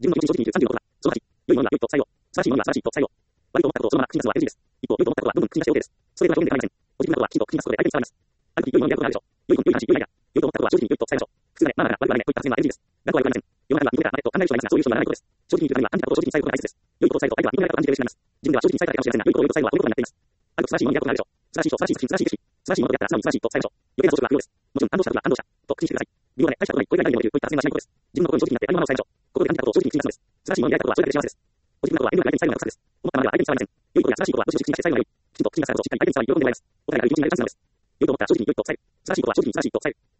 自分の正直に36度だ。その8、良いものは良いと採用。素晴らしいものには素晴らしいと採用。悪いと思ったことをそのまま口に出すのは NG です。一方、良いと思ったことは部分口に出して OK です。それでは表現ではありません。ポジティブなことはきちんと口に出すことで相手に伝わります。ある時良いものにやることがあるでしょう。良いと良い話、良いないだ。良いと思ったことは正直に良いと伝えましょう。普通だね、まあまあ悪くはないねといった発言は NG です。学校はよくありません。世の中には認めたまねと考える人がいますが、そういう人にならないことです。正直に言うためには、感じたことを正直に伝えることが大切です。良いことを伝えると相手は認められたと感じて嬉しくなります。自分では正直に伝えたいかもしれませんが、良いことを良いと伝えるのはこういうことになっています。あると素晴らしいものにやることがあるでしょう。素晴らしい人、素晴らしい作品、素晴らしい景色、素晴らしいものとやったら素直に素晴らしいと伝えましょう。余計な装飾は不要です。もちろん感動した時は感動したと口にしてください。微妙だね、大したことない、これぐらい何も言うといった発言はしないことです。自分の心に正直になってありのままを伝えましょう。ここで感じたことを正直に口に出すのです。素晴らしいものにやりたいことはそれだけで幸せです。ポジティブなことは遠慮なく相手に伝えるのが勝です。思ったままでは相手に伝わりません。良いことや素晴らしいことは正直に口に出して最後まで言う。きちんと口に出したことをしっかり相手に伝わり喜んでもらいます。お互いがいい気持ちになりますのです。良いと思ったら正直に良いと伝える。素晴らしいことは正直に素晴らしいと伝える。